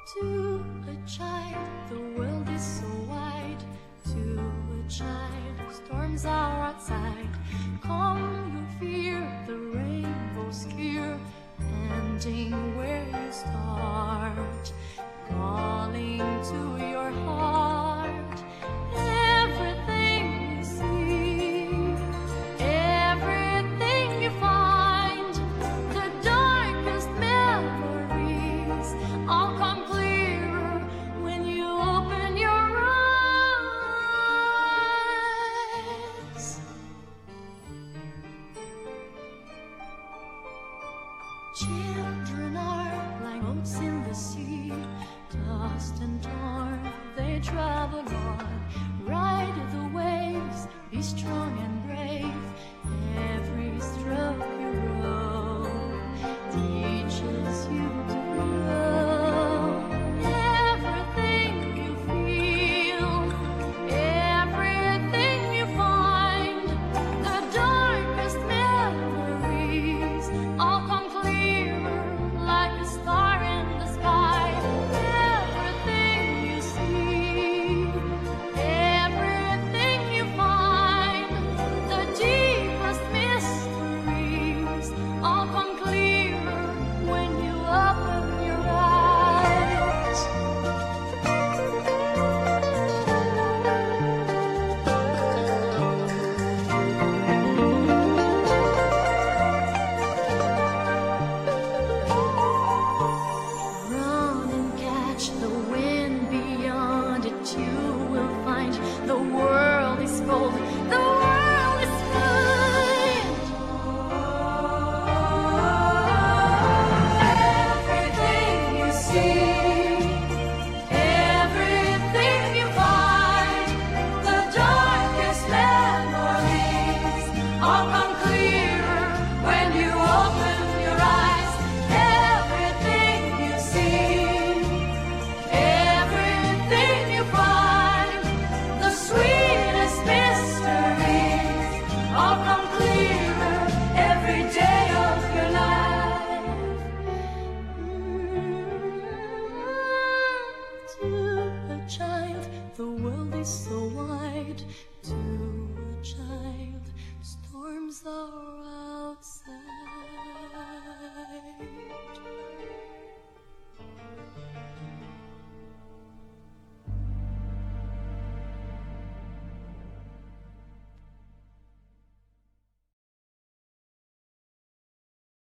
To a child, the world is so wide. To a child, storms are outside. Calm your fear, the rainbow's clear, ending where you start, calling to your heart. Everything you see, everything you find, the darkest memories all come clearer when you open your eyes. Children are like oats in the sea, tossed and torn, they travel on. Ride the waves, be strong and brave. Every stroke you row teaches you to grow. Everything you feel, everything you find, the darkest memories all come clearer like a star in the sky. Everything you see, everything you find, the deepest mysteries all come